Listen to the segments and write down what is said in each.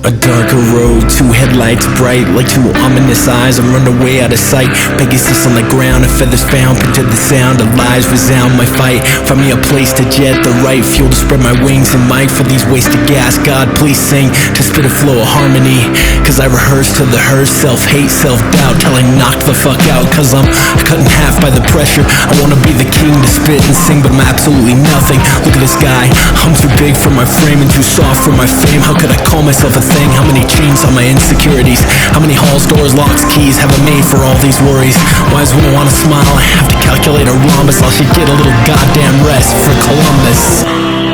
A darker road, two headlights bright like two ominous eyes. I'm running way out of sight. Pegasus on the ground, and feathers found. Picture the sound of lies resound my fight. Find me a place to jet, the right fuel to spread my wings. And mic for these wasted gas. God, please sing to spit a flow of harmony. Cause I rehearse to the hearse, self-hate, self-doubt, till I knock the fuck out. Cause I'm cut in half by the pressure. I wanna be the king to spit and sing, but I'm absolutely nothing. Look at this guy, I'm too big for my frame and too soft for my fame. How could I call myself a thing? How many chains on my insecurities? How many halls, doors, locks, keys have I made for all these worries? Wise when I wanna smile, I have to calculate a rhombus. I should get a little goddamn rest for Columbus.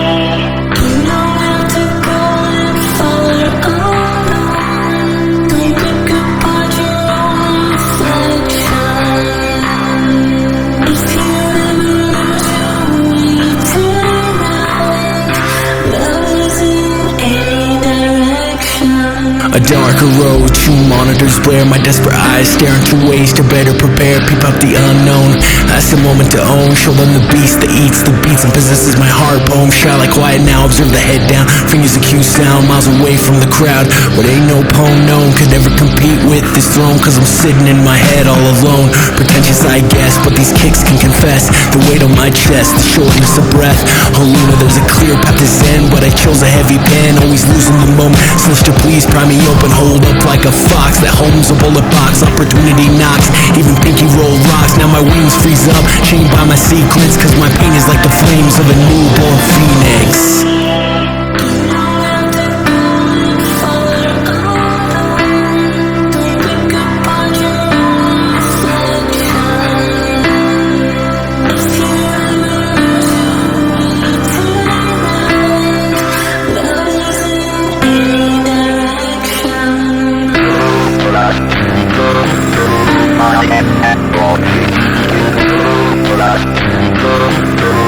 A darker road, two monitors blare. My desperate eyes stare into ways to better prepare. Peep out the unknown, that's the moment to own. Show them the beast that eats the beats and possesses my heart. Poem shy like quiet now, observe the head down. Fingers accuse sound, miles away from the crowd. But ain't no poem known could ever compete with this throne. Cause I'm sitting in my head all alone. Pretentious I guess, but these kicks can confess the weight on my chest, the shortness of breath. Oh Luna, there's a clear path to zen, but I chose a heavy pen. Always losing the moment, Slister please pry me open. Hold up like a fox that homes a bullet box. Opportunity knocks, even pinky roll rocks. Now my wings freeze up, chained by my secrets. Cause my pain is like the flames of a newborn phoenix. Thank you.